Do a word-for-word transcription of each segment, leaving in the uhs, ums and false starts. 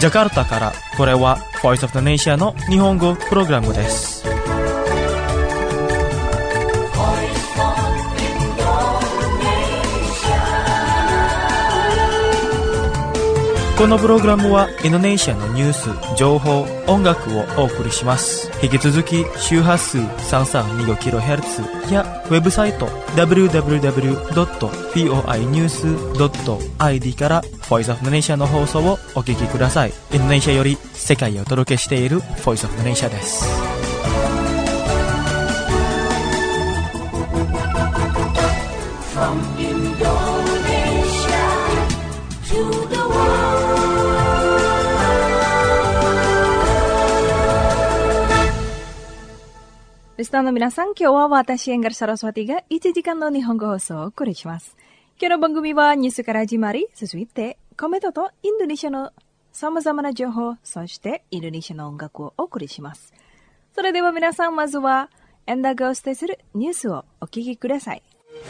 ジャカルタから、これは Voice of the Nation の日本語プログラムです。このプログラムはインドネシアのニュース、情報、音楽をお送りします。引き続き周波数 さんさんにごキロヘルツ やウェブサイト ダブリューダブリューダブリュードットフォーアイニュースドットアイディー から Voice of the Nation の放送をお聞きください。インドネシアより世界をお届けしている Voice of the Nation です。From Indonesia to the world. リスナーの皆さん、今日は私、エンガル・サラスワティがいちじかんの日本語放送をお送りします。今日の番組はニュースから始まり、続いてコメントとインドネシアの様々な情報、そしてインドネシアの音楽をお送りします。それでは皆さん、まずはエンダーがお伝えするニュースをお聞きください。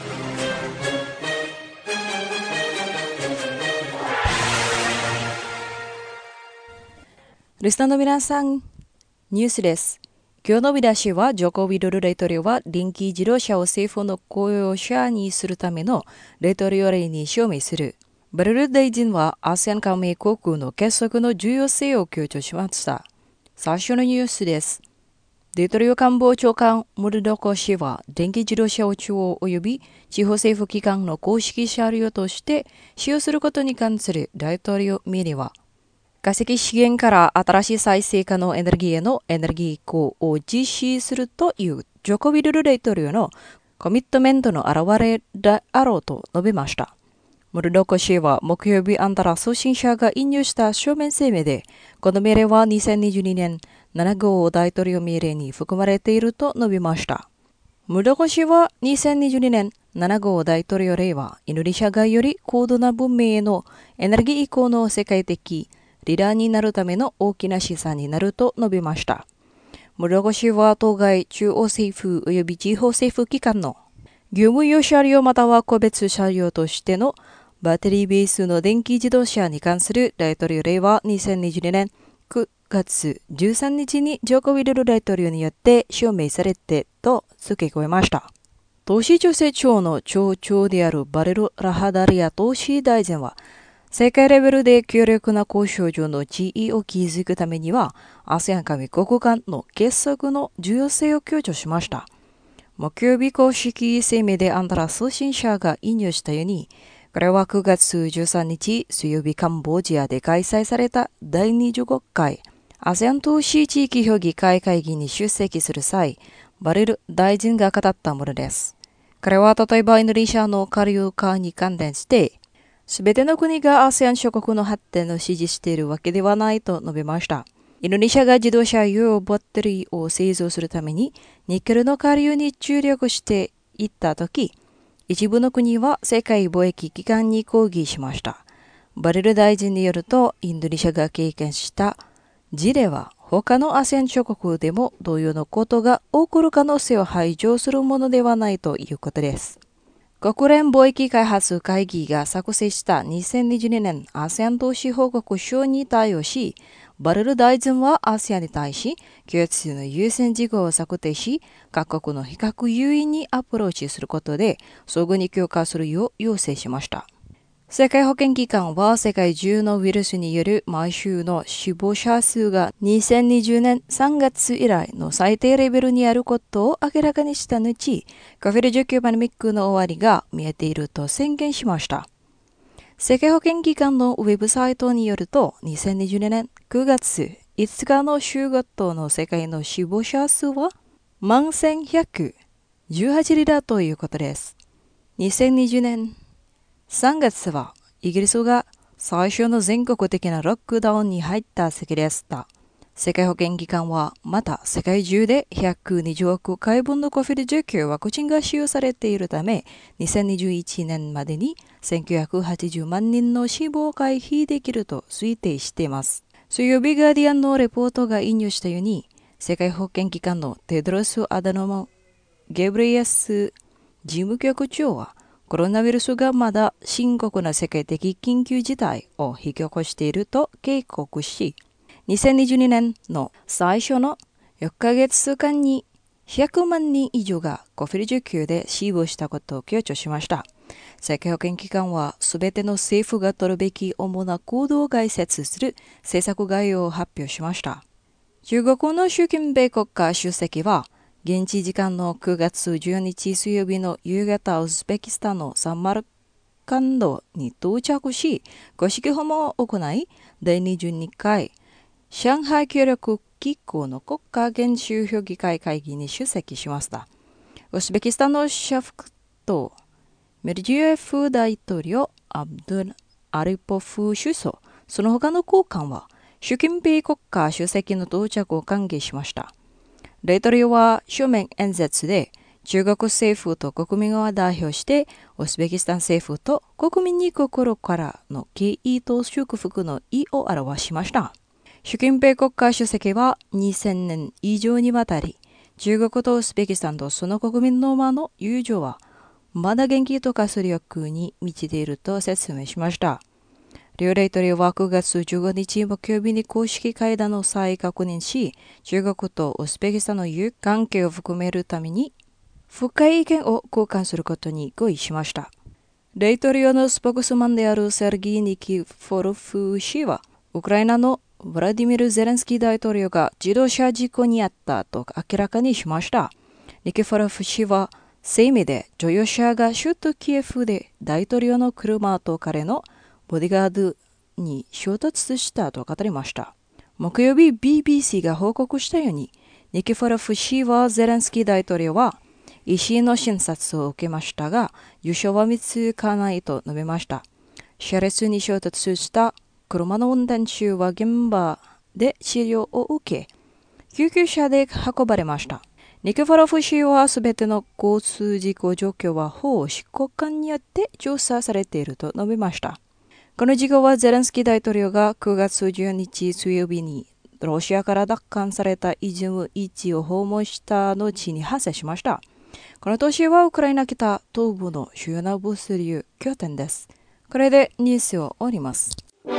リスナーの皆さん、ニュースです。今日の見出しは、ジョコ・ウィドル大統領は電気自動車を政府の公用車にするための大統領令に署名する。バレル大臣は アセアン 加盟国の結束の重要性を強調しました。最初のニュースです。大統領官房長官ムルドコ氏は電気自動車を中央及び地方政府機関の公式車両として使用することに関する大統領命令は、化石資源から新しい再生可能エネルギーへのエネルギー移行を実施するというジョコ・ウィドル大統領のコミットメントの表れであろうと述べました。ムルドコ氏は木曜日、アンタラ通信社が引用した書面声明で、この命令はにせんにじゅうにねんなな号大統領命令に含まれていると述べました。ムルドコ氏はにせんにじゅうにねんなな号大統領令はインドネシアがより高度な文明へのエネルギー移行の世界的リーダーになるための大きな資産になると述べました。ムルドコ氏は当該中央政府及び地方政府機関の業務用車両または個別車両としてのバッテリーベースの電気自動車に関する大統領令はにせんにじゅうにねんくがつじゅうさんにちにジョコ・ウィドル大統領によって署名されてと付け加えました。都市調整庁の庁長であるバレル・ラハダリア投資大臣は、世界レベルで強力な交渉上の地位を築くためには、アセアン 加盟国間の結束の重要性を強調しました。木曜日公式声明でアンタラ通信社が引用したように、これはくがつじゅうさんにち水曜日カンボジアで開催されただいにじゅうごかいアセアン投資地域評議会会議に出席する際、バレル大臣が語ったものです。彼は例えばインドネシアの下流化に関連して、すべての国が アセアン 諸国の発展を支持しているわけではないと述べました。インドネシアが自動車用バッテリーを製造するためにニッケルの下流に注力していったとき、一部の国は世界貿易機関に抗議しました。バレル大臣によると、インドネシアが経験した事例は他の アセアン 諸国でも同様のことが起こる可能性を排除するものではないということです。国連貿易開発会議が作成したにせんにじゅうにねん アセアン 投資報告書に対応し、バレル大臣は アセアン に対し共通の優先事項を策定し、各国の比較優位にアプローチすることで相互に強化するよう要請しました。世界保健機関は世界中のウイルスによる毎週の死亡者数がにせんにじゅうねんさんがつ以来の最低レベルにあることを明らかにした後、コビドじゅうきゅう パンデミックの終わりが見えていると宣言しました。世界保健機関のウェブサイトによると、にせんにじゅうにねんくがついつかの週ごとの世界の死亡者数はまんせんひゃくじゅうはちにんだということです。にせんにじゅうねんさんがつはイギリスが最初の全国的なロックダウンに入った時でした。世界保健機関はまた世界中でひゃくにじゅうおくかいぶんの コビドじゅうきゅう ワクチンが使用されているため、にせんにじゅういちねんまでにせんきゅうひゃくはちじゅうまんにんの死亡を回避できると推定しています。水曜日ガーディアンのレポートが引用したように、世界保健機関のテドロス・アダノモ・ゲブレイエス事務局長はコロナウイルスがまだ深刻な世界的緊急事態を引き起こしていると警告し、にせんにじゅうにねんの最初のよっかげつかんにひゃくまんにん以上が コビッドじゅうきゅう で死亡したことを強調しました。世界保健機関はすべての政府が取るべき主な行動を概説する政策概要を発表しました。中国の習近平国家主席は現地時間のくがつじゅうよっか水曜日の夕方、ウズベキスタンのサマルカンドに到着し、公式訪問を行い、だいにじゅうにかい上海協力機構の国家元首評議会会議に出席しました。ウズベキスタンのシャフクトメルジエフ大統領、アブドル・アリポフ首相、その他の高官は、習近平国家主席の到着を歓迎しました。大統領は書面演説で、中国政府と国民を代表して、ウズベキスタン政府と国民に心からの敬意と祝福の意を表しました。習近平国家主席はにせんねん以上にわたり、中国とウズベキスタンとその国民の間の友情は、まだ元気と化す力に満ちていると説明しました。両大統領はくがつじゅうごにち木曜日に公式会談を再確認し、中国とウズベキスタンの友関係を含めるために、深い意見を交換することに合意しました。大統領のスポークスマンであるセルギー・ニキフォロフ氏は、ウクライナのヴラディミル・ゼレンスキー大統領が自動車事故に遭ったと明らかにしました。ニキフォロフ氏は、声明で乗用車が首都キエフで大統領の車と彼のボディガードに衝突したと語りました。木曜日 ビービーシー が報告したように、ニキフォロフ氏はゼレンスキー大統領は医師の診察を受けましたが、重傷は見つかないと述べました。車列に衝突した車の運転手は現場で治療を受け、救急車で運ばれました。ニキフォロフ氏はすべての交通事故状況は法執行官によって調査されていると述べました。この事故はゼレンスキー大統領がくがつじゅうよっか水曜日にロシアから奪還されたイジュームいちを訪問した後に発生しました。この都市はウクライナ北東部の主要な物流拠点です。これでニュースを終わります。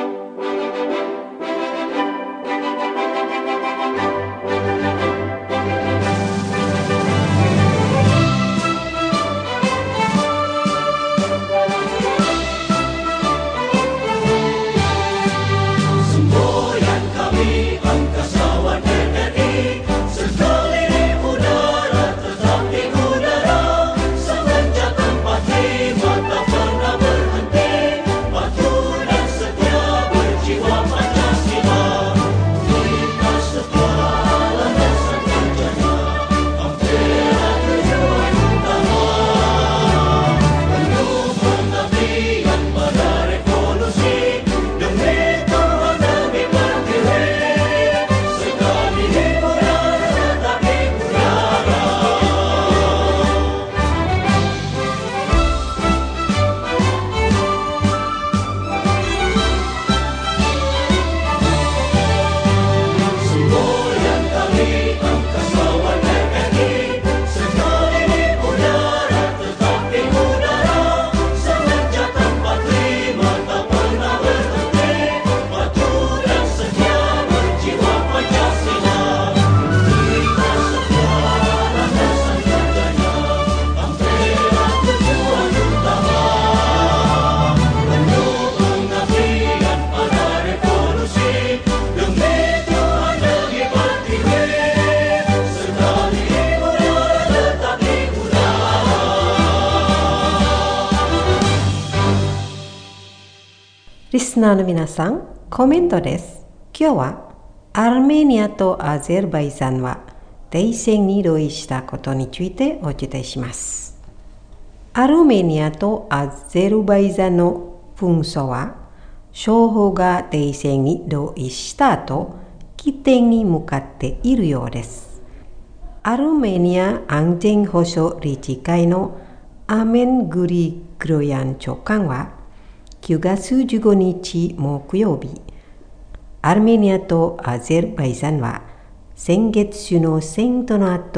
リスナーの皆さん、コメントです。今日はアルメニアとアゼルバイジャンは停戦に同意したことについてお伝えします。アルメニアとアゼルバイジャンの紛争は双方が停戦に同意した後、起点に向かっているようです。アルメニア安全保障理事会のアメン・グリグロヤン長官はくがつじゅうごにち木曜日、アルメニアとアゼルバイジャンは先月の戦闘の後、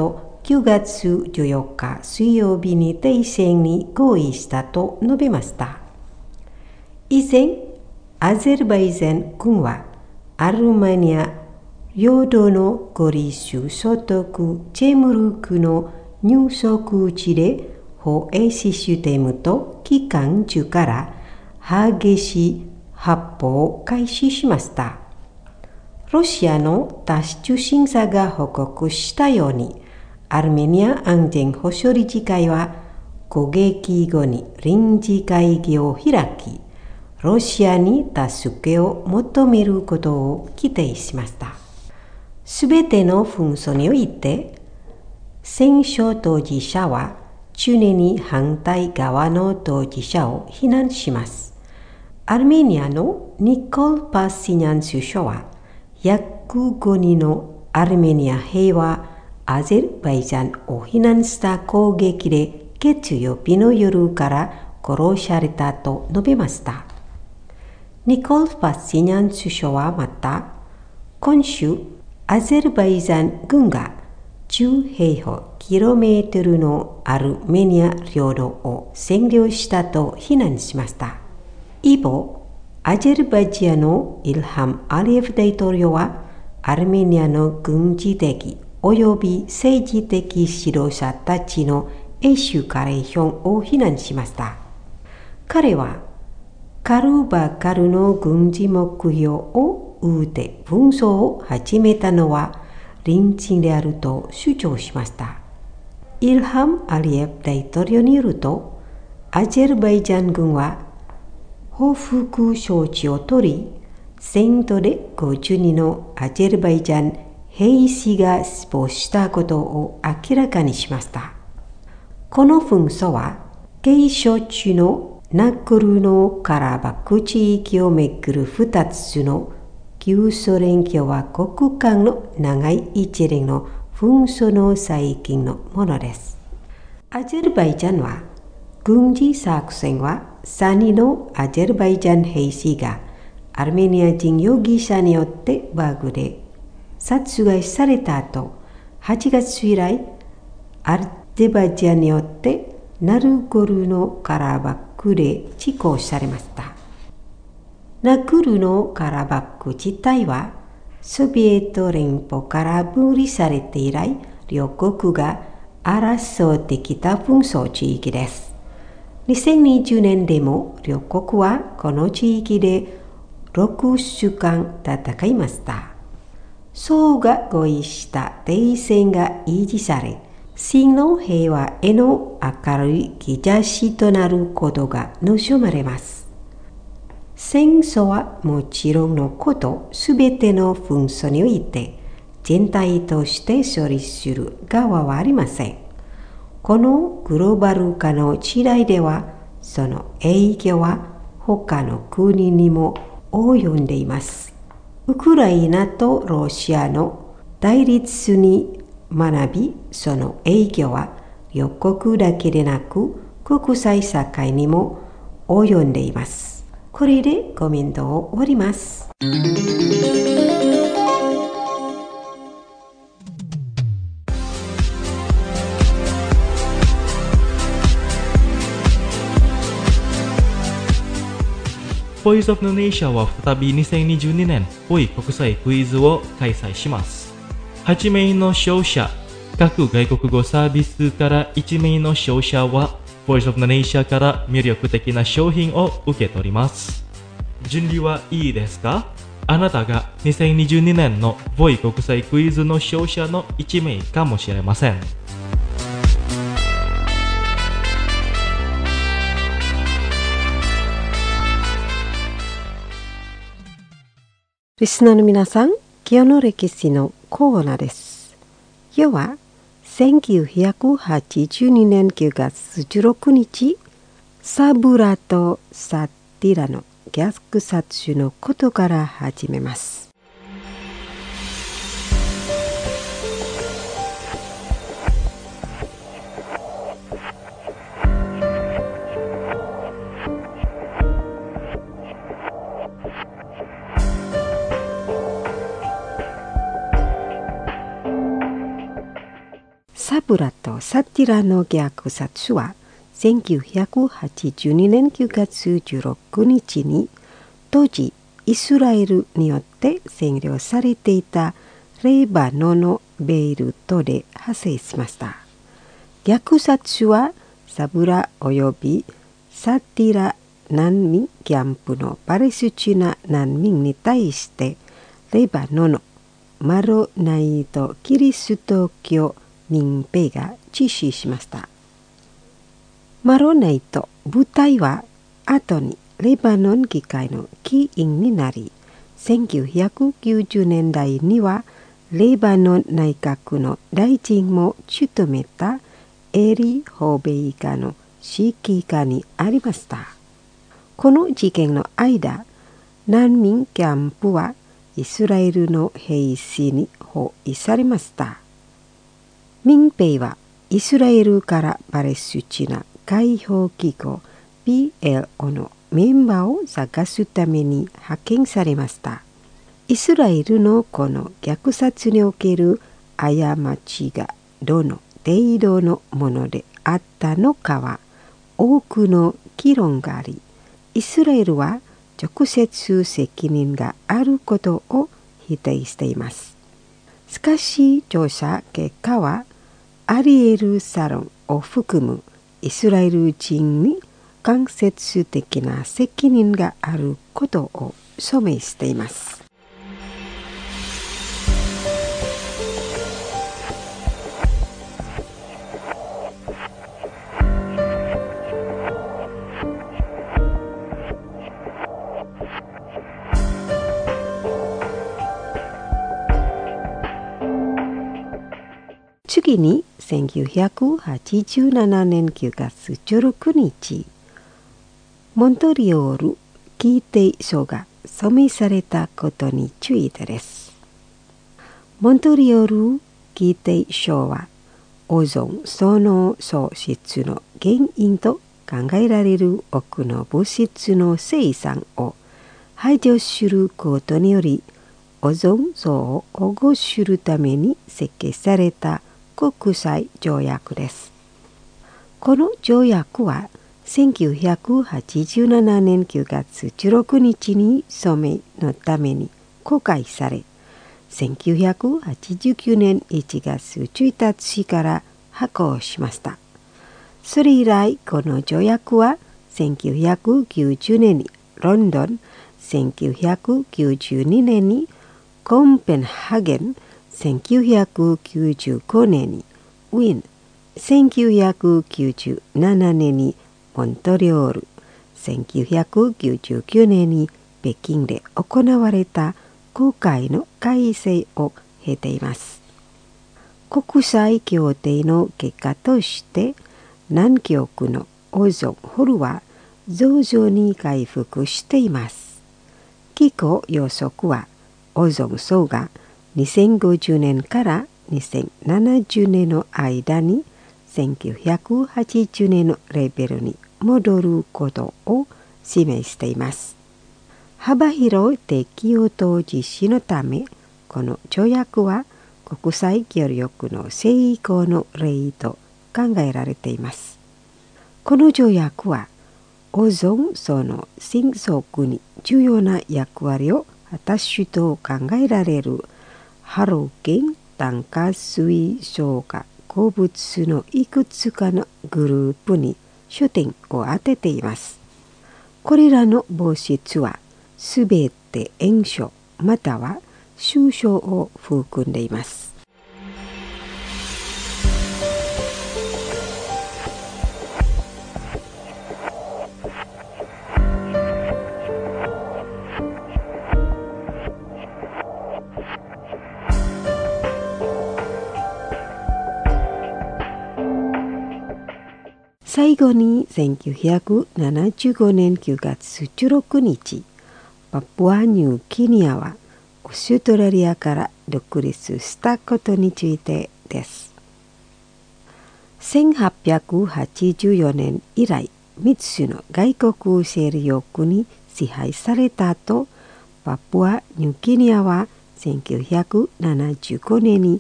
くがつじゅうよっか水曜日に停戦に合意したと述べました。以前、アゼルバイジャン軍はアルメニア領土のゴリ州総督チェムルクの入植地で砲兵システムと機関銃から激しい発砲を開始しました。ロシアのタス通信社が報告したように、アルメニア安全保障理事会は攻撃後に臨時会議を開き、ロシアに助けを求めることを規定しました。すべての紛争において、戦争当事者は常に反対側の当事者を非難します。アルメニアのニコル・パシニャン首相は、約ごにんのアルメニア兵はアゼルバイジャンを非難した攻撃で月曜日の夜から殺されたと述べました。ニコル・パシニャン首相はまた、今週、アゼルバイジャン軍がじゅうへいほうキロメートルのアルメニア領土を占領したと非難しました。一方、アゼルバイジャンのイルハム・アリエフ大統領は、アルメニアの軍事的及び政治的指導者たちの演習カレーションを非難しました。彼は、カルバカルの軍事目標を撃って紛争を始めたのは隣人であると主張しました。イルハム・アリエフ大統領によると、アゼルバイジャン軍は報復処置を取り、戦闘でごじゅうにんのアゼルバイジャン兵士が死亡したことを明らかにしました。この紛争は、継承中のナゴルノカラバフ地域をめぐるふたつの旧ソ連共和国間の長い一連の紛争の最近のものです。アゼルバイジャンは、軍事作戦はさんにんのアゼルバイジャン兵士がアルメニア人容疑者によってバグで殺害された後、はちがつ以来、アゼルバイジャンによってナルゴルノカラバフで実行されました。ナゴルノカラバフ自体はソビエト連邦から分離されて以来、両国が争ってきた紛争地域です。にせんにじゅうねんでも両国はこの地域でろくしゅうかん戦いました。相互合意した停戦が維持され、真の平和への明るい兆しとなることが望まれます。戦争はもちろんのこと、すべての紛争において全体として処理する側はありません。このグローバル化の時代では、その影響は他の国にも及んでいます。ウクライナとロシアの対立に学び、その影響は両国だけでなく国際社会にも及んでいます。これでコメントを終わります。 ボイスオブネーションは再びにせんにじゅうにねんボイ国際クイズを開催します。はちめいの勝者、各外国語サービスからいちめいの勝者は、ボイスオブネーションから魅力的な商品を受け取ります。準備はいいですか？あなたがにせんにじゅうにねんのボイ国際クイズの勝者のいちめいかもしれません。 リスナーの皆さん、今日の歴史のコーナーです。今日はせんきゅうひゃくはちじゅうにねんくがつじゅうろくにち、サブラとサティラの虐殺のことから始めます。サブラとサティラの虐殺はせんきゅうひゃくはちじゅうにねんくがつじゅうろくにちに当時イスラエルによって占領されていたレバノンのベイルトで発生しました。虐殺はサブラおよびサティラ難民キャンプのパレスチナ難民に対してレバノンのマロナイトキリスト教民兵が実施しました。マロナイト部隊は後にレバノン議会の議員になり、せんきゅうひゃくきゅうじゅうねんだいにはレバノン内閣の大臣も務めたエリ・ホベイカの指揮下にありました。この事件の間、難民キャンプはイスラエルの兵士に包囲されました。民兵はイスラエルからパレスチナ解放機構 ピーエルオー のメンバーを探すために派遣されました。イスラエルのこの虐殺における過ちがどの程度のものであったのかは多くの議論があり、イスラエルは直接責任があることを否定しています。しかし調査結果はアリエル・サロンを含むイスラエル人に間接的な責任があることを証明しています。次にせんきゅうひゃくはちじゅうななねんくがつじゅうろくにち、モントリオール議定書が署名されたことについてです。モントリオール議定書はオゾン層の喪失の原因と考えられる多くの物質の生産を排除することにより、オゾン層を保護するために設計された国際条約です。この条約はせんきゅうひゃくはちじゅうななねんくがつじゅうろくにちに署名のために公開され、せんきゅうひゃくはちじゅうきゅうねんいちがつついたちから発効しました。それ以来この条約はせんきゅうひゃくきゅうじゅうねんにロンドン、せんきゅうひゃくきゅうじゅうにねんにコンペンハーゲン、せんきゅうひゃくきゅうじゅうごねんにウィーン、せんきゅうひゃくきゅうじゅうななねんにモントリオール、せんきゅうひゃくきゅうじゅうきゅうねんに北京で行われた公開の改正を経ています。国際協定の結果として南極のオゾンホールは徐々に回復しています。気候予測はオゾン層がにせんごじゅうねんからにせんななじゅうねんの間にせんきゅうひゃくはちじゅうねんのレベルに戻ることを示しています。幅広い適用と実施のため、この条約は国際協力の成功の例と考えられています。この条約はオゾン層の伸縮に重要な役割を果たすと考えられるハロゲン炭化水消化鉱物のいくつかのグループに焦点を当てています。これらの物質はすべて塩素または臭素を含んでいます。最後にせんきゅうひゃくななじゅうごねんくがつじゅうろくにち、パプアニューギニアはオーストラリアから独立したことについてです。せんはっぴゃくはちじゅうよねん以来、みっつの外国勢力に支配された後、パプアニューギニアはせんきゅうひゃくななじゅうごねんに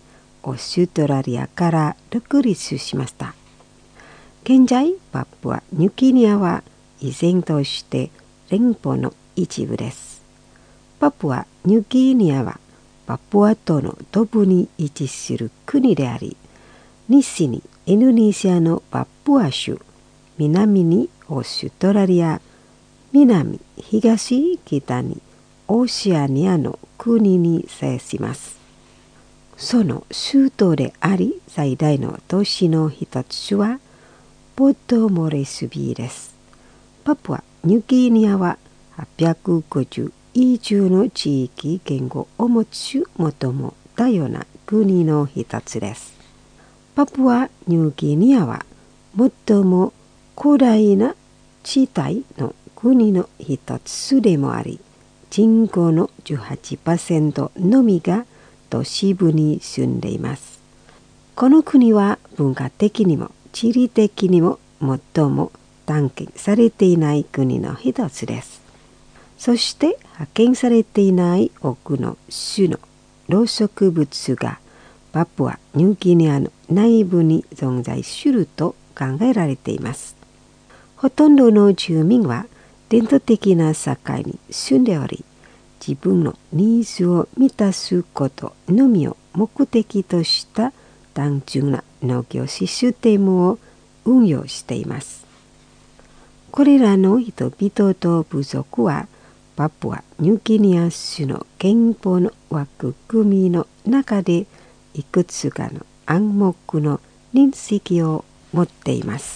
オーストラリアから独立しました。現在、パプアニューギニアは依然として連邦の一部です。パプアニューギニアはパプア島の東部に位置する国であり、西にインドネシアのパプア州、南にオーストラリア、南、東、北にオセアニアの国に接します。その首都であり最大の都市の一つはポートモレスビーです。パプアニューギニアははっぴゃくごじゅう以上の地域言語を持つ最も多様な国の一つです。パプアニューギニアは最も広大な地帯の国の一つでもあり、人口の じゅうはちパーセント のみが都市部に住んでいます。この国は文化的にも地理的にも最も探検されていない国の一つです。そして発見されていない多くの種の動植物がパプアニューギニアの内部に存在すると考えられています。ほとんどの住民は伝統的な社会に住んでおり、自分のニーズを満たすことのみを目的とした単純な農業システムを運用しています。これらの人々と部族はパプアニューギニア州の憲法の枠組みの中でいくつかの暗黙の認識を持っています。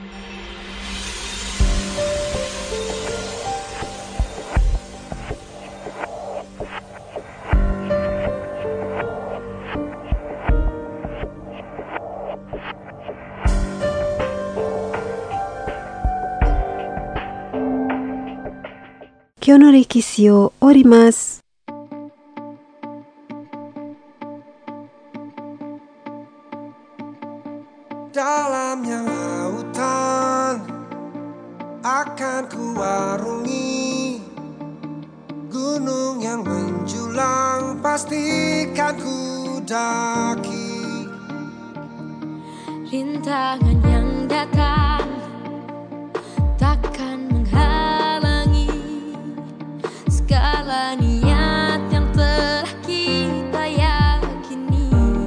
今日の歴史を終わります。 Dalamnya lautan akan kuarungi, gunung yang menjulang pastikan ku daki. Rintangan yang datang takkan menghalangi segala niat yang telah kita yakini.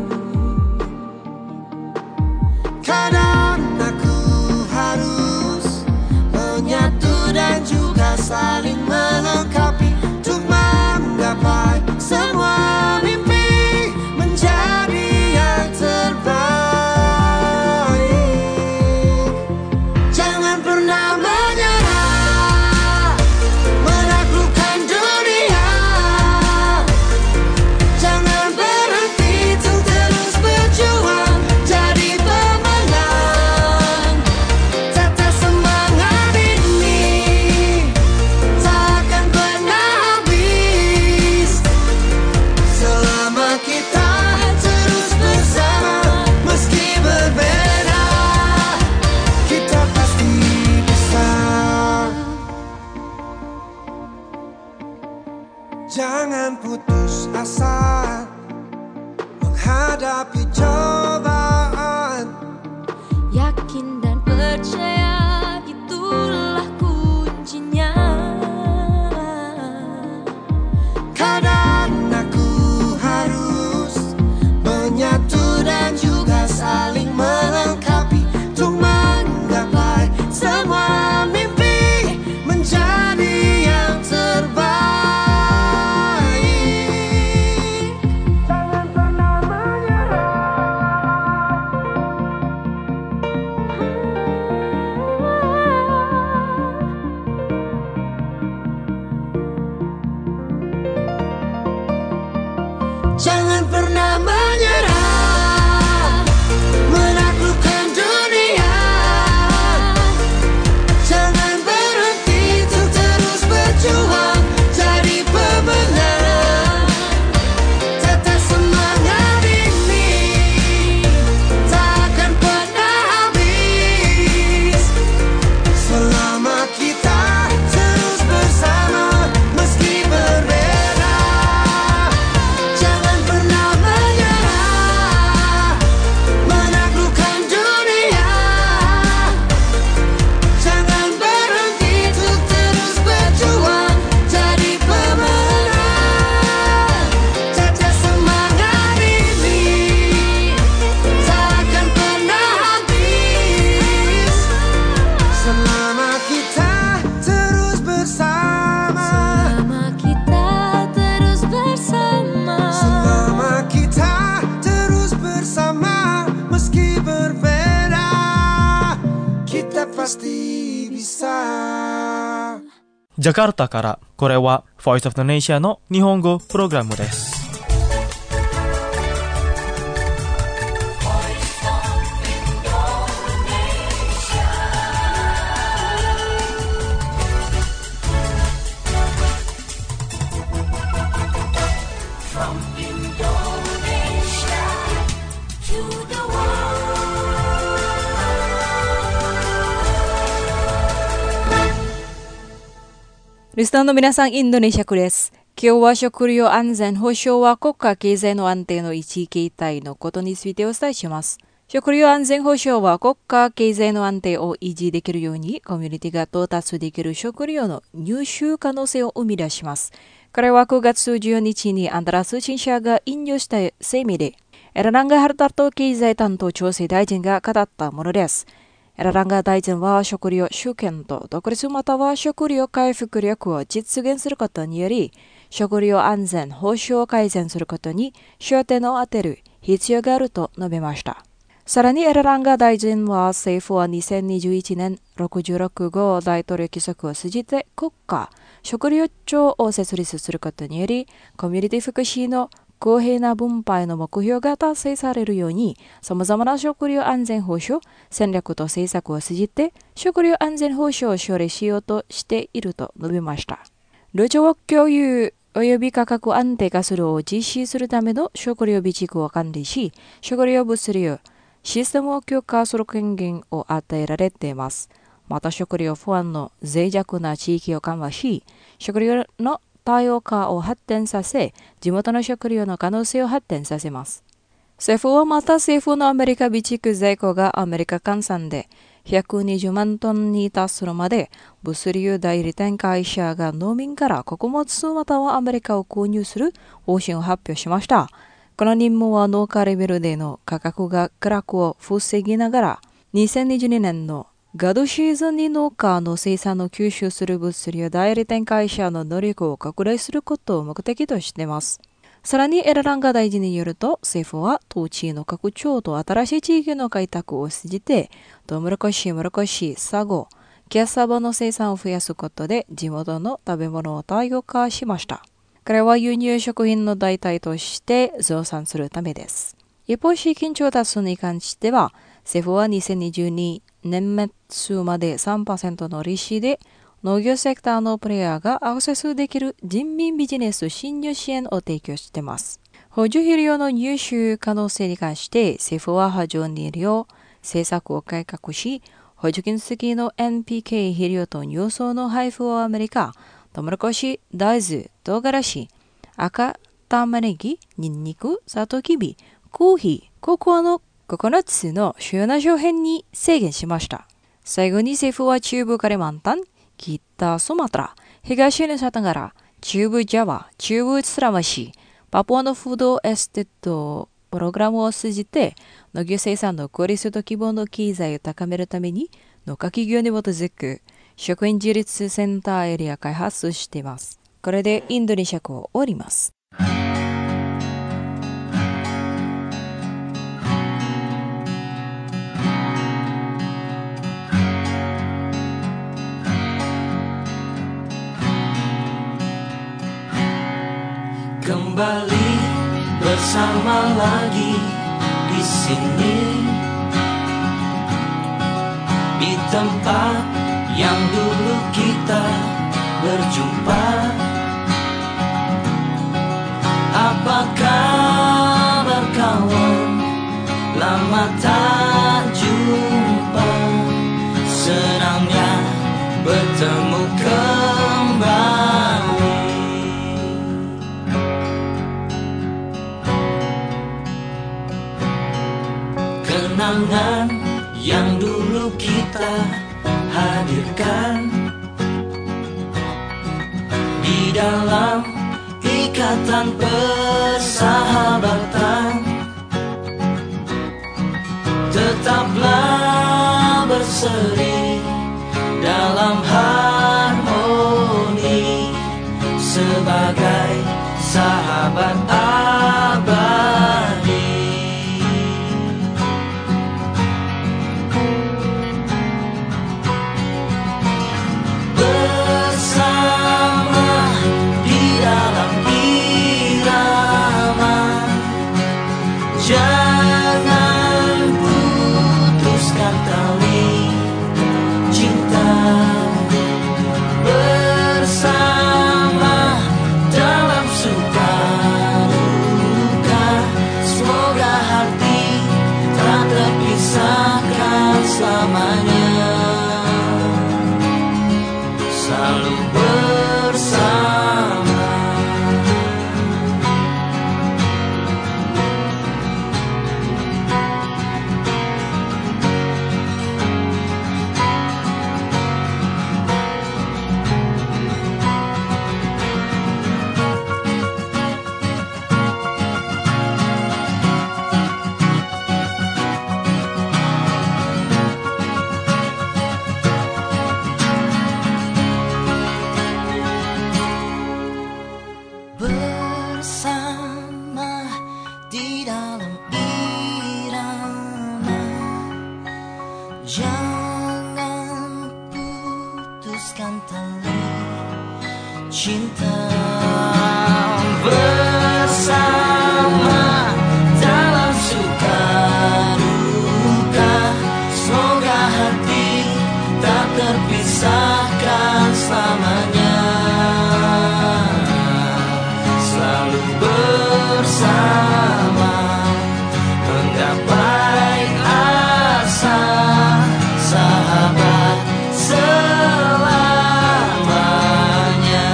Kadang aku harus menyatu dan juga saling melengkapi untuk menggapai semua mimpi menjadi yang terbaik. niat pasti bisa. ジャカルタからこれは Voice of Indonesia の日本語プログラムです。 リスナーの皆さん、インドネシアクです。今日は食料安全保障は国家経済の安定の一形態のことについてお伝えします。食料安全保障は国家経済の安定を維持できるようにコミュニティが到達できる食料の入手可能性を生み出します。これはくがつじゅうよっかにアンダラ通信社が引用した声明で、エラランガ・ハルタルト経済担当調整大臣が語ったものです。エラランガ大臣は食料主権と独立または食料回復力を実現することにより、食料安全保障を改善することに焦点を当てる必要があると述べました。さらにエラランガ大臣は政府はにせんにじゅういちねんろくじゅうろく号大統領規則を通じて国家食料庁を設立することにより、コミュニティ福祉の公平な分配の目標が達成されるように、様々な食料安全保障戦略と政策を通じて食料安全保障を処理しようとしていると述べました。ルチョ共有及び価格安定化するを実施するための食料備蓄を管理し、食料物流システムを強化する権限を与えられています。また食料不安の脆弱な地域を緩和し、食料の多様化を発展させ、地元の食料の可能性を発展させます。政府はまた政府のアメリカ備蓄在庫がアメリカ換算でひゃくにじゅうまんトンに達するまで、物流代理店会社が農民から穀物またはアメリカを購入する方針を発表しました。この任務は農家レベルでの価格が下落を防ぎながら、にせんにじゅうにねんのガドシーズンに農家の生産を吸収する物流代理店会社の能力を拡大することを目的としています。さらにエラランガ大臣によると、政府は土地の拡張と新しい地域の開拓を通じて、トウモロコシ、モロコシ、サゴ、キャッサバの生産を増やすことで地元の食べ物を多様化しました。これは輸入食品の代替として増産するためです。一方、資金調達に関しては、政府はにせんにじゅうにねん末まで さんパーセント の利子で農業セクターのプレイヤーがアクセスできる人民ビジネス侵入支援を提供しています。補助肥料の入手可能性に関して政府は補助肥料政策を改革し、補助金付きの エヌピーケー 肥料と乳素の配布をアメリカ、トウモロコシ、大豆、唐辛子、赤玉ねぎ、ニンニク、サトウキビ、コーヒー、ココアのここのつの主要な商品に制限しました。最後に政府は中部カリマンタン、北スマトラ、東ヌサタガラ、中部ジャワ、中部スラマシ、パプアのフードエステットプログラムを通じて農業生産の効率と規模の経済を高めるために農家企業に基づく食品自立センターエリア開発しています。これでインドネシア語を終わります。 Kembali bersama lagi di sini, di tempat yang dulu kita berjumpa. Apa kabar kawan? Lama tak jumpa. Senangnya bertemu kembali. Kenangan yang dulu kita hadirkan di dalam ikatan persahabatan, tetaplah berseri dalam harmoni sebagai sahabat abadi. Jangan putuskan tali cinta bersama dalam suka duka. Semoga hati tak terpisahkan selamanya, selalu bersama menggapai asa, sahabat selamanya.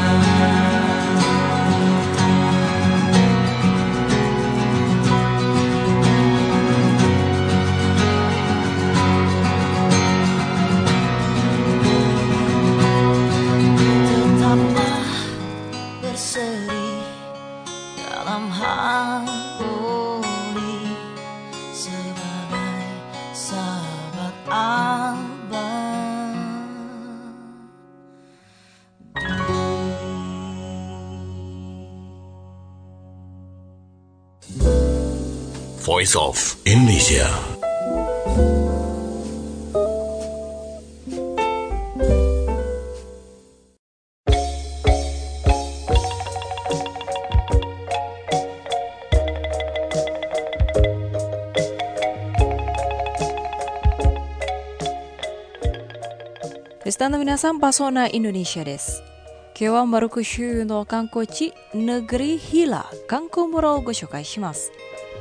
Tetaplah berseri dalam harmoni sebagai sahabat abadi. Voice of Indonesia. Listenerの皆さん、パソナインドネシアです。今日はマルク州の観光地、ネグリヒラ観光村をご紹介します。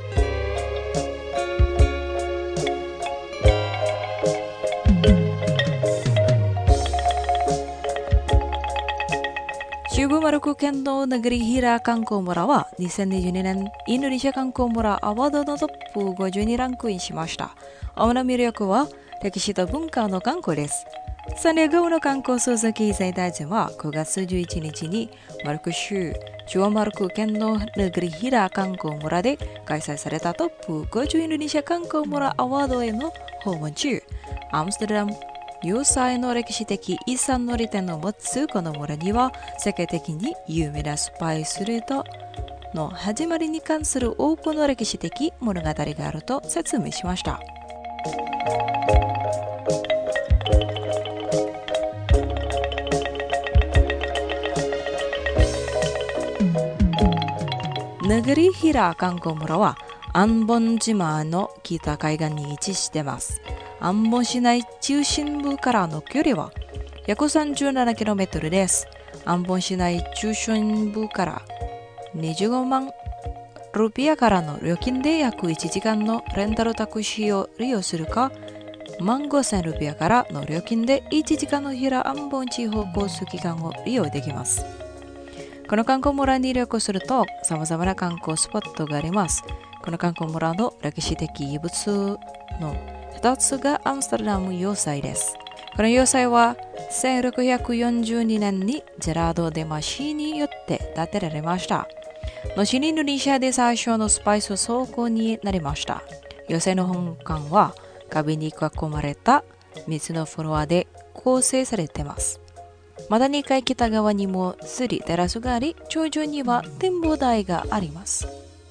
中部マルク県のネグリヒラ観光村はにせんにじゅうにねんインドネシア観光村アワードのトップごじゅうにランクインしました。主な魅力は歴史と文化の観光です。サンディエゴの観光鈴木財大臣はくがつじゅういちにちにマルク州中央マルク県のネグリヒラ観光村で開催されたトップごじゅうインドネシア観光村アワードへの訪問中、アムステルダム要塞の歴史的遺産の利点を持つこの村には世界的に有名なスパイスルートの始まりに関する多くの歴史的物語があると説明しました。ネグリヒラ観光村はアンボン島の北海岸に位置しています。アンボン市内中心部からの距離は ひゃくさんじゅうななキロメートル です。アンボン市内中心部からにじゅうごまんルピアからの料金で約いちじかんのレンタルタクシーを利用するか、いちまんごせんルピアからの料金でいちじかんのヒラアンボン地方交通機関を利用できます。この観光村に旅行すると様々な観光スポットがあります。この観光村の歴史的遺物の一つがアムステルダム要塞です。この要塞はせんろっぴゃくよんじゅうにねんにジェラード・デ・マシーによって建てられました。後にインドネシアで最初のスパイス倉庫になりました。要塞の本館は壁に囲まれたみっつのフロアで構成されています。またにかい北側にもスリテラスがあり、頂上には展望台があります。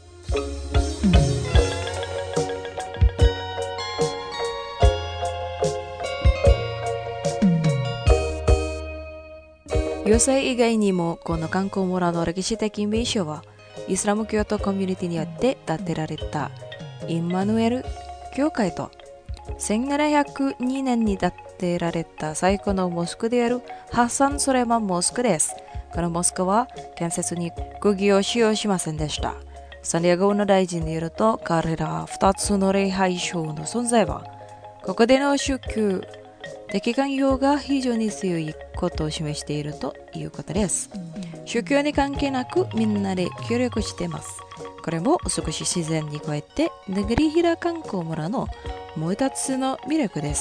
要塞以外にもこの観光村の歴史的名所はイスラム教徒コミュニティによって建てられたインマヌエル教会とせんななひゃくにねんに建てられた最古のモスクであるハッサン・ソレマンモスクです。このモスクは建設に釘を使用しませんでした。サンディエゴの大臣によると、彼らふたつの礼拝所の存在はここでの宗教的寛容が非常に強いことを示しているということです。宗教に関係なくみんなで協力しています。これも少し自然に加えてネグリヒラ観光村のもう一つの魅力です。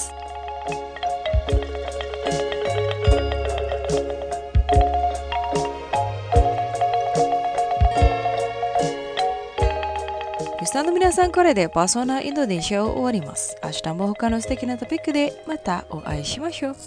リスナーの皆さん、これでパーソナインドネシアを終わります。明日も他の素敵なトピックでまたお会いしましょう。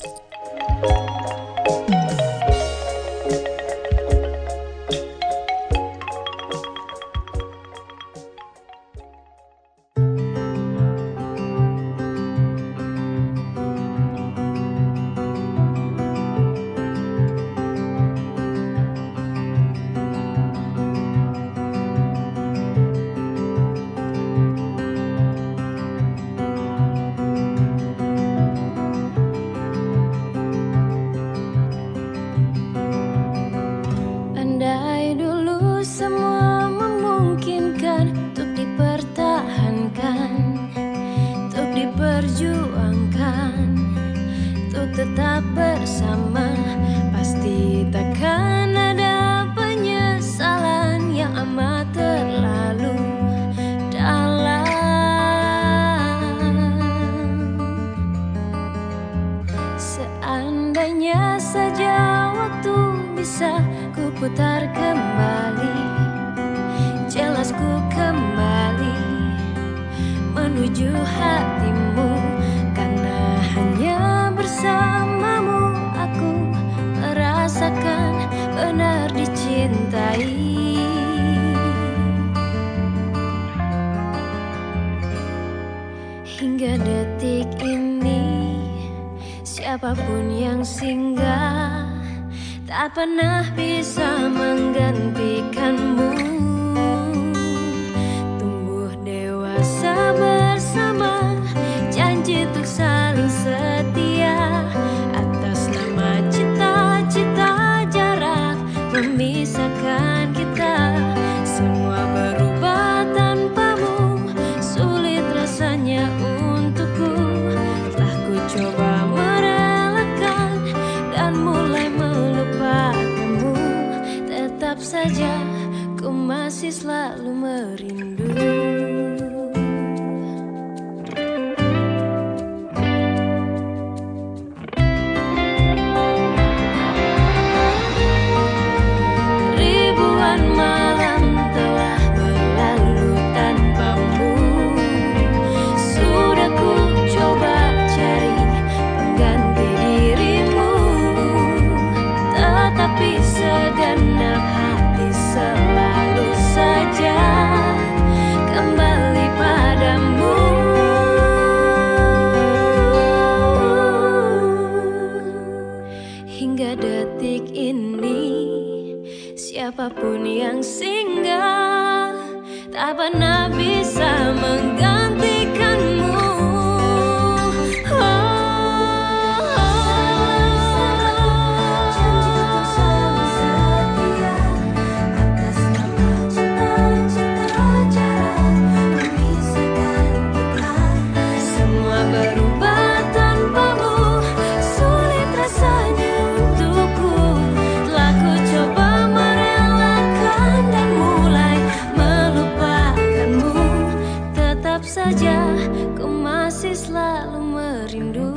Andainya saja waktu bisa ku putar kembali, jelas ku kembali menuju hatimu. Karena hanya bersamamu aku merasakan benar dicintai. Hingga detik ini siapapun yang singgah tak pernah bisa menggantikanmu. Tumbuh dewasa bersama, janji untuk saling setia. Atas nama cita-cita jarak memisahkan kita. Semua berubah tanpamu, sulit rasanya untukku. Telah ku coba merelakan dan mulai melupakanmu. Tetap saja ku masih selalu merindu. Ribuan malam telah berlalu tanpamu. Sudah ku coba cari pengganti dirimu, tetapi segenap hati selalu saja kembali padamu. Hingga detik ini siapapun yang singgah tak pernah bisa menggantikanmu. Semua berubah tanpamu, sulit rasanya untukku. Telah ku coba merelakan dan mulai melupakanmu. Tetap saja ku masih selalu merindu.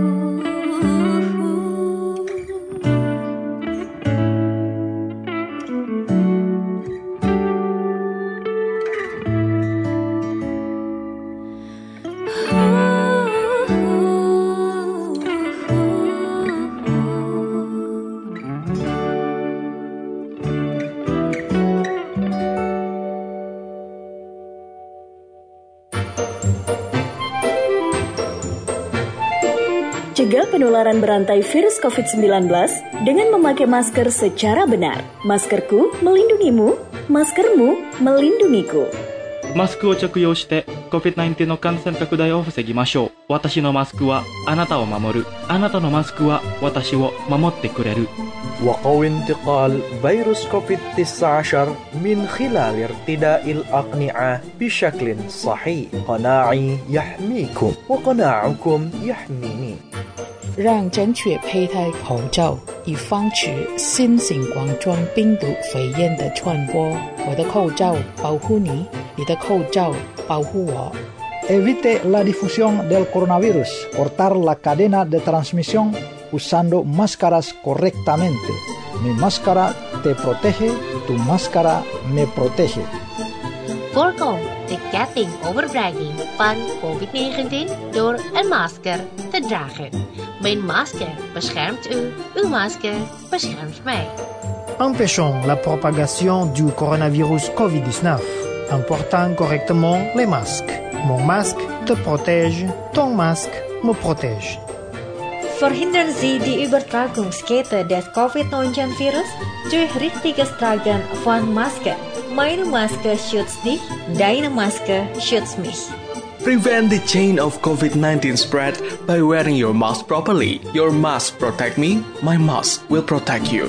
Cegah penularan berantai virus covid sembilan belas dengan memakai masker secara benar. Maskerku melindungimu, maskermu melindungiku. マスクを着用して コビッドナインティーン の感染拡大を防ぎましょう。私のマスクはあなたを守る。あなたのマスクは私を守ってくれる。 وقوي انتقال فيروس كوفيد تسعة عشر من خلال ارتداء الأقنعة بشكل صحيح. قناعي يحميكم وقناعكم يحميني. 让正确佩戴口罩，以防止新型冠状病毒肺炎的传播。我的口罩保护你，你的口罩保护我。 Evite la difusión del coronavirus. Cortar la cadena de transmisión usando máscaras correctamente. Mi máscara te protege, tu máscara me protege. Voorkom de ketting overbrenging van covid negentien door een masker te dragen. Mijn masker beschermt u, uw masker beschermt mij. Empêchons la propagation du coronavirus covid dix-neuf en portant correctement les masques. Mon masque te protège, ton masque me protège. Verhindern Sie die Übertragungskette des covid neunzehn Virus durch richtiges Tragen von Masken. Meine Maske schützt dich, deine Maske schützt mich. Prevent the chain of covid nineteen spread by wearing your mask properly. Your mask protect me, my mask will protect you.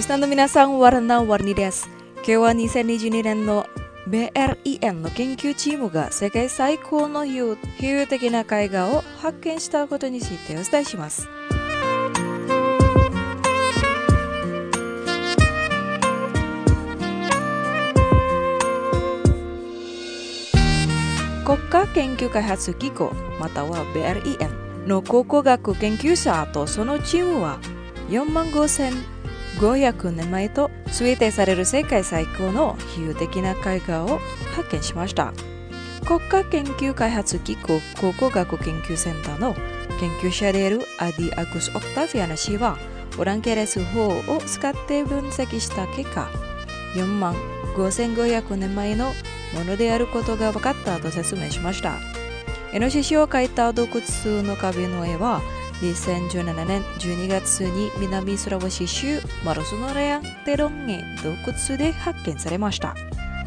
リスナーの皆さん、warna-warniです。今日はにせんにじゅうにねんの ビーエルイーエヌ の研究チームが世界最高の比喩的な絵画を発見したことについてお伝えします。国家研究開発機構または ビーエルイーエヌ の考古学研究者とそのチームはよんまんごせんごひゃくねんまえと推定される世界最高の比喩的な絵画を発見しました。国家研究開発機構考古学研究センターの研究者であるアディ・アグス・オクタフィアナ氏はオランケレス法を使って分析した結果、よんまんごせんごひゃくねんまえのものであることが分かったと説明しました。イノシシを描いた洞窟の壁の絵はにせんじゅうななねんじゅうにがつに南スラボシ州マロスノレアテロンゲ洞窟で発見されました。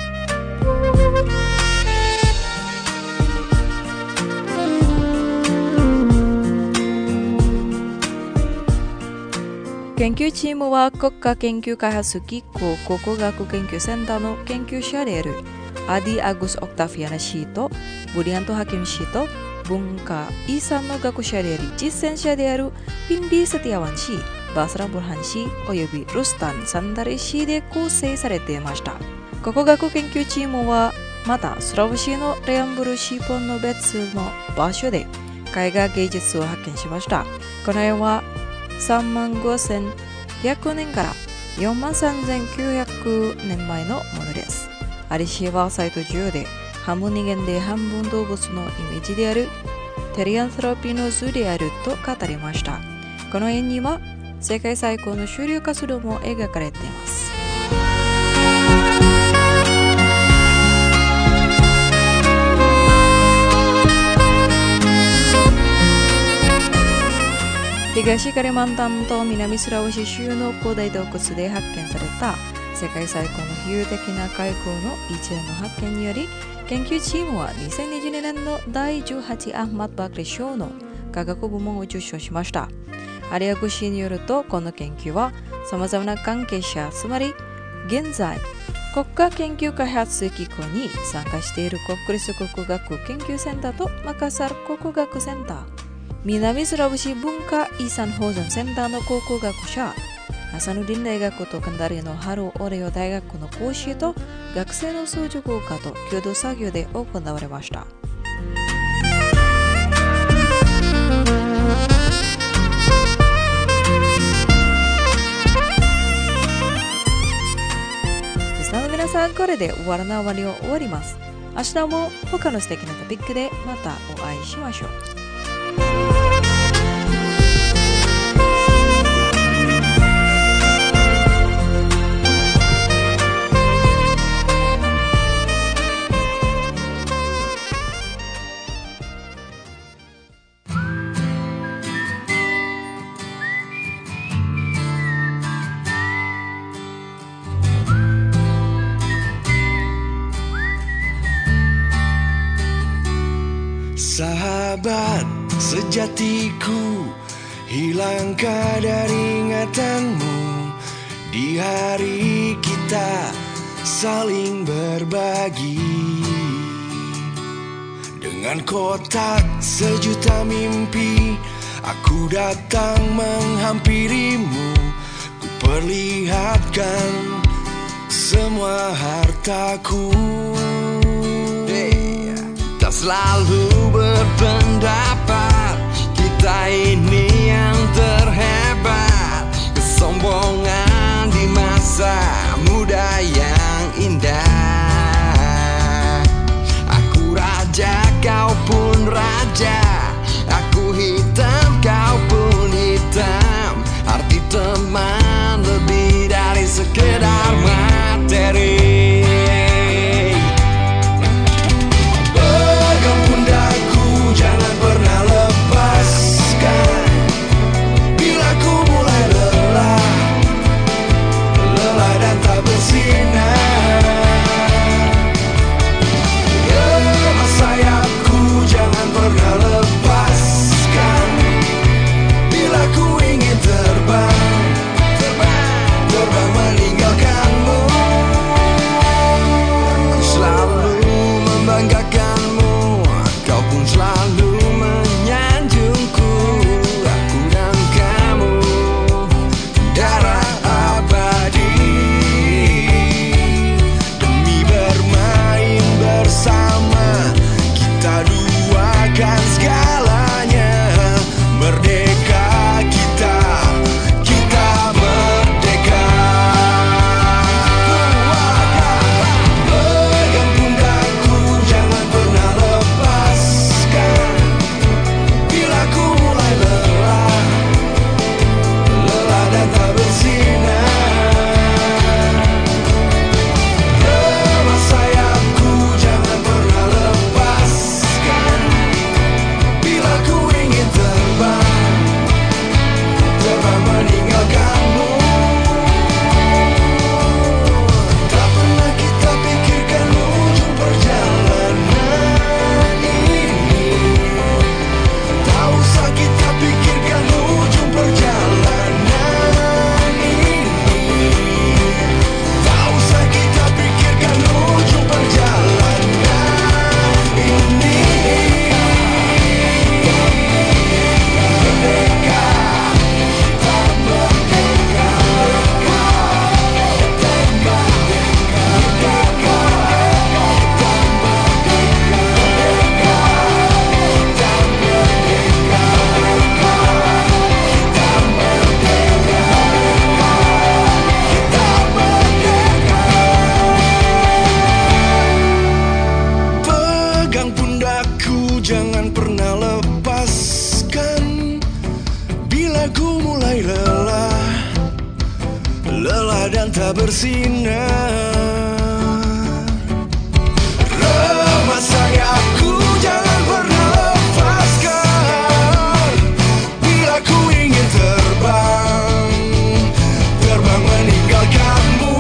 研究チームは国家研究開発機構考古学研究センターの研究者であるアディ・アグス・オクタフィアナ氏とブリアント・ハキム氏と文化遺産の学者であり実践者であるピンディ・サティアワン氏、バスラ・ブルハン氏およびルスタン・サンダリ氏で構成されていました。考古学研究チームはまたスラブ市のレアンブルシーポンの別の場所で絵画芸術を発見しました。この絵はさんまんごせんひゃくねんからよんまんさんぜんきゅうひゃくねんまえのものです。アリシーはサイト上で半分人間で半分動物のイメージであるテリアントロピノスであると語りました。この絵には世界最高の狩猟活動も描かれています。東カリマンタンと南スラワシ州の古代洞窟で発見された世界最高の比喩的な海溝の一連の発見により、研究チームはにせんにじゅうにねんのだいじゅうはちアフマッド・バークレー賞の科学部門を受賞しました。アリアグ氏によると、この研究は様々な関係者、つまり現在国家研究開発機構に参加している国立考古学研究センターとマカサル考古学センター、南スラブ市文化遺産保存センターの考古学者、ハサヌディン大学とカンダリのハローオレオ大学の講師と学生の相乗効果と共同作業で行われました。リスナーの皆さん、これでワラナワリを終わります。明日も他の素敵なトピックでまたお会いしましょう。 Sahabat sejatiku, hilangkah dari ingatanmu di hari kita saling berbagi. Dengan kotak sejuta mimpi, aku datang menghampirimu. Ku perlihatkan semua hartaku. Hey, tak selalu berpendapat kita ini yang terhebat. Kesombongan di masa muda yang indah. Aku raja, kau pun raja. Aku hitam, kau pun hitam. Arti teman lebih dari sekedar materi. Pegang pundakku, jangan pernah lepas. bersinar. Remah sayapku jangan pernah lepaskan. Bila ku ingin terbang, terbang meninggalkanmu.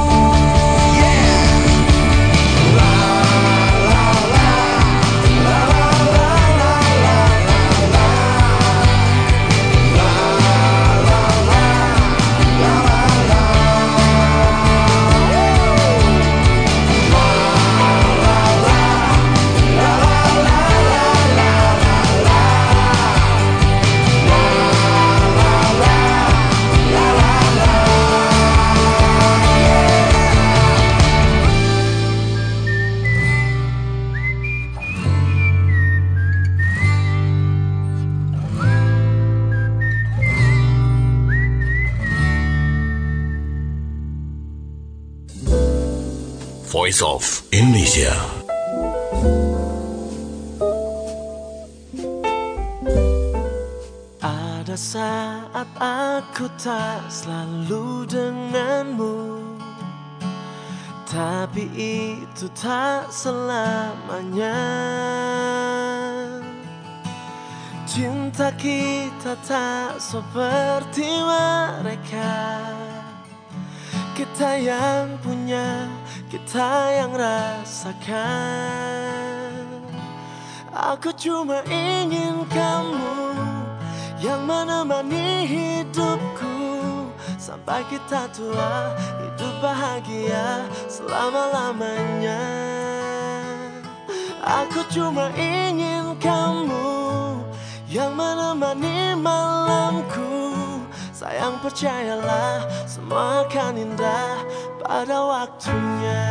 Voice of Indonesia. Ada saat aku tak selalu denganmu, tapi itu tak selamanya. Cinta kita tak seperti mereka. Kita yang punya, kita yang rasakan. Aku cuma ingin kamu yang menemani hidupku sampai kita tua, hidup bahagia selama-lamanya. Aku cuma ingin kamu yang menemani malamku. Sayang percayalah, semua akan indah pada waktunya.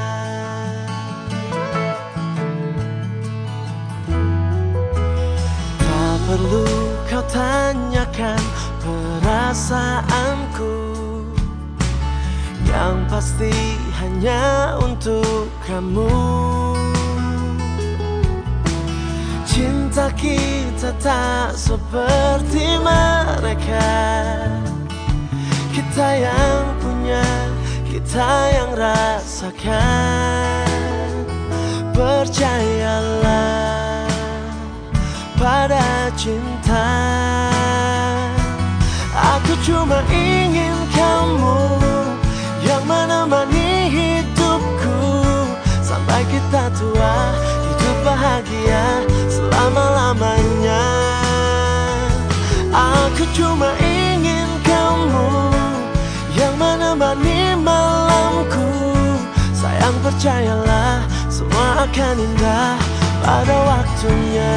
Tak perlu kau tanyakan perasaanku, yang pasti hanya untuk kamu. Cinta kita tak seperti mereka. Kita yang punya, kita yang rasakan. Percayalah pada cinta. Aku cuma ingin kamu yang menemani hidupku sampai kita tua, hidup bahagia selama-lamanya. Aku cuma ingin kamu yang menemani malamku. Sayang percayalah, semua akan indah pada waktunya.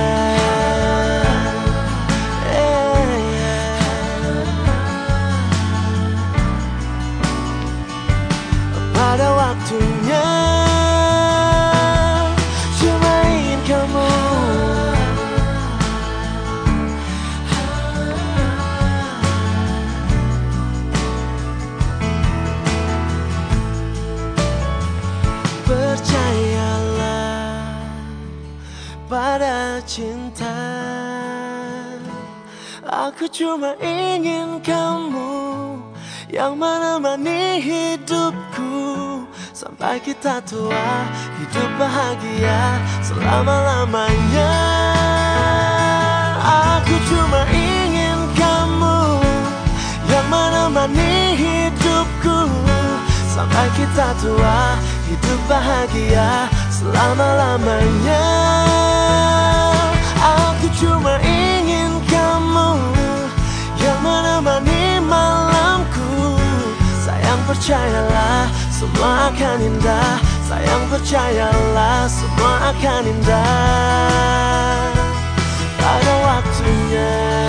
Pada waktunya. Cuma ingin kamu. Percayalah pada cinta. Aku cuma ingin kamu yang menemani hidupku sampai kita tua, hidup bahagia selama-lamanya. Aku cuma ingin kamu yang menemani hidupku sampai kita tua, hidup bahagia selama-lamanya. Aku cuma ingin kamu yang menemani malamku. Sayang percayalah, semua akan indah. Sayang percayalah, semua akan indah pada waktunya.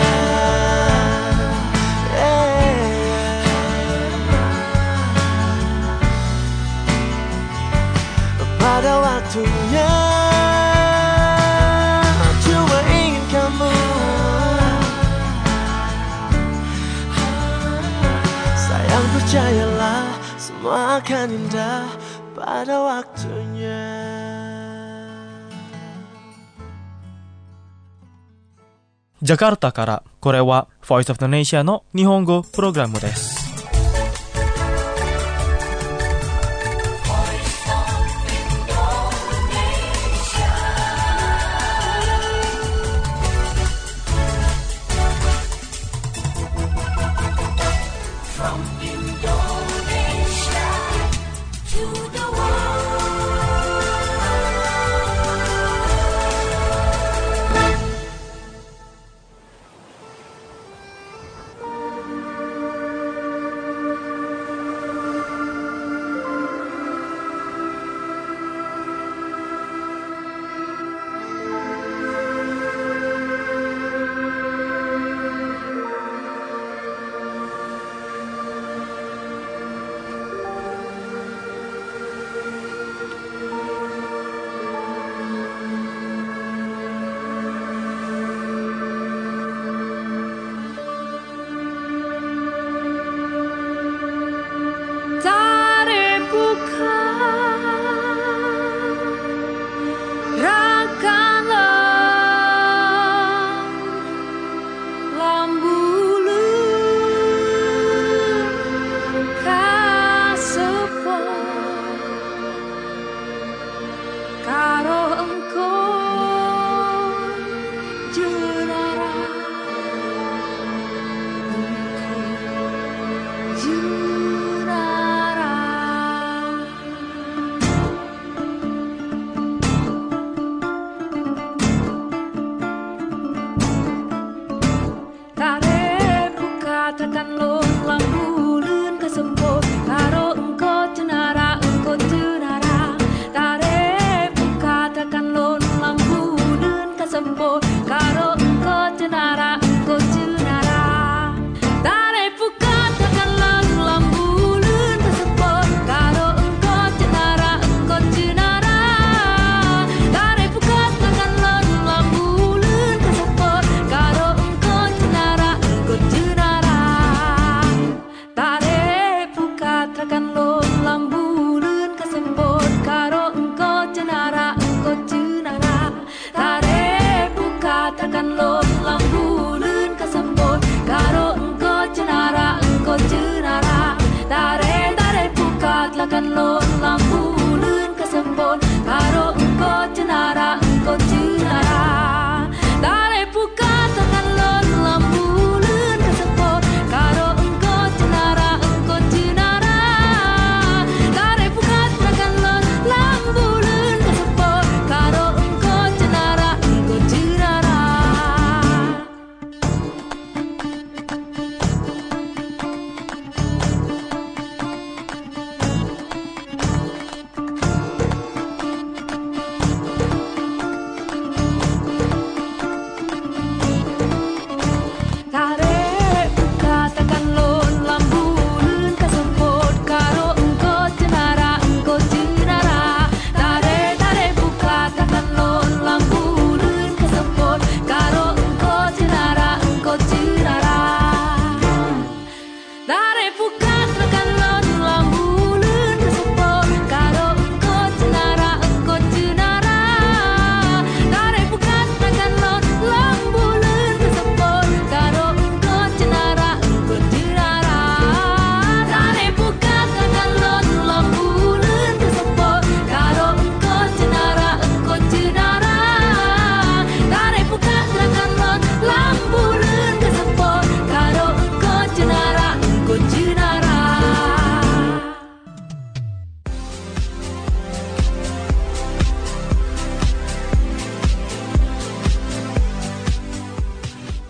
Pada waktunya. Cuma ingin kamu. Sayang percayalah, semua akan indah pada waktunya. Jakarta からこれは Voice of Indonesia の日本語プログラムです。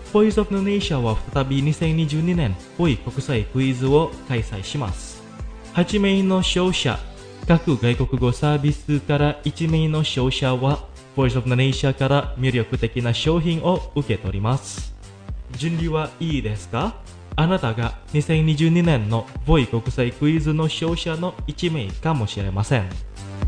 ボイスオブインドネシアは再びにせんにじゅうにねんボイ国際クイズを開催します。はちめいの勝者、各外国語サービスからいちめいの勝者はボイスオブインドネシアから魅力的な商品を受け取ります。準備はいいですか？あなたがにせんにじゅうにねんのボイ国際クイズの勝者のいちめいかもしれません。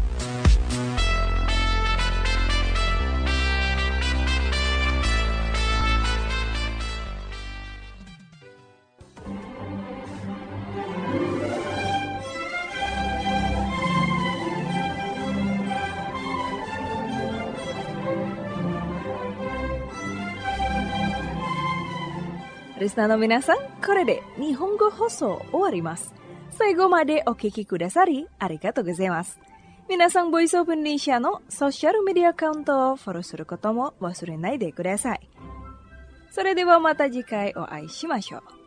リスナーの皆さん、これで日本語放送終わります。最後までお聞きくださりありがとうございます。皆さん、ボイスオブインドネシアのソーシャルメディアアカウントをフォローすることも忘れないでください。それではまた次回お会いしましょう。